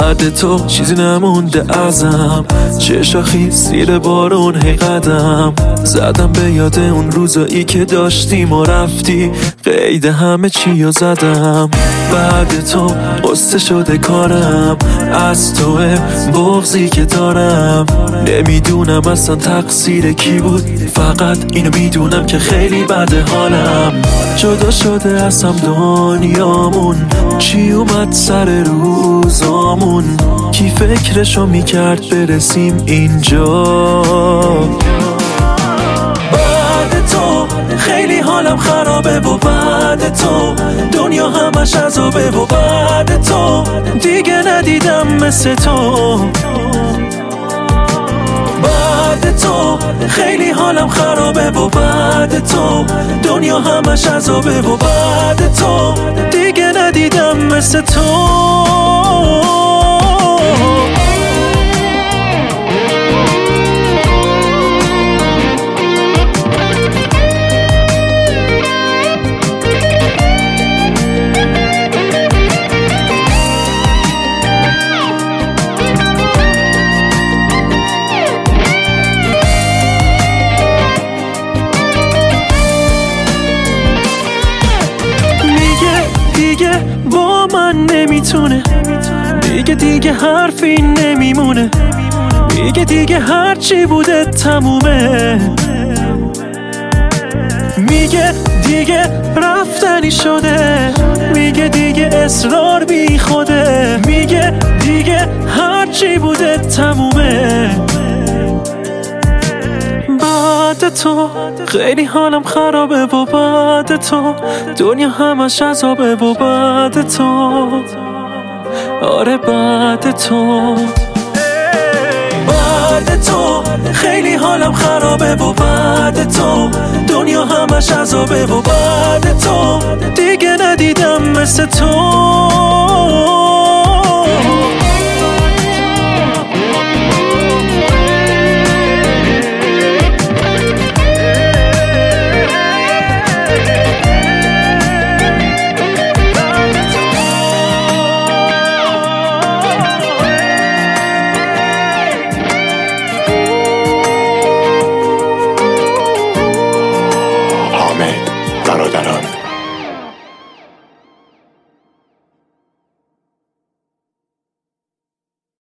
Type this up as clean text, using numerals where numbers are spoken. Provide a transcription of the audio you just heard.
بعد تو چیزی نمونده ازم، چه شاخی زیر بارون هی قدم زدم به یاد اون روزایی که داشتیم و رفتی، قید همه چی رو زدم. بعد تو قصه شده کارم، از توه بغضی که دارم. نمیدونم اصلا تقصیر کی بود، فقط اینو میدونم که خیلی بده حالم. جدا شده ازم دنیامون، چی اومد سر روزامون، کی فکرشو میکرد برسیم اینجا. بعد تو خیلی حالم خرابه و بعد تو دنیا همش عذابه و بعد تو دیگه ندیدم مثل تو. بعد تو خیلی حالم خرابه و بعد تو دنیا همش عذابه و بعد تو دیگه ندیدم مثل تو. دیگه با من نمیتونه، دیگه حرفی نمیمونه، دیگه هرچی بوده تمومه. میگه دیگه رفتنی شده، میگه دیگه اصرار بی خوده، میگه دیگه هرچی بوده تمومه. بعد تو خیلی حالم خرابه و بعد تو دنیا همش عذابه و بعد تو آره بعد تو. بعد تو خیلی حالم خرابه و بعد تو دنیا همش عذابه و بعد تو دیگه ندیدم مثل تو.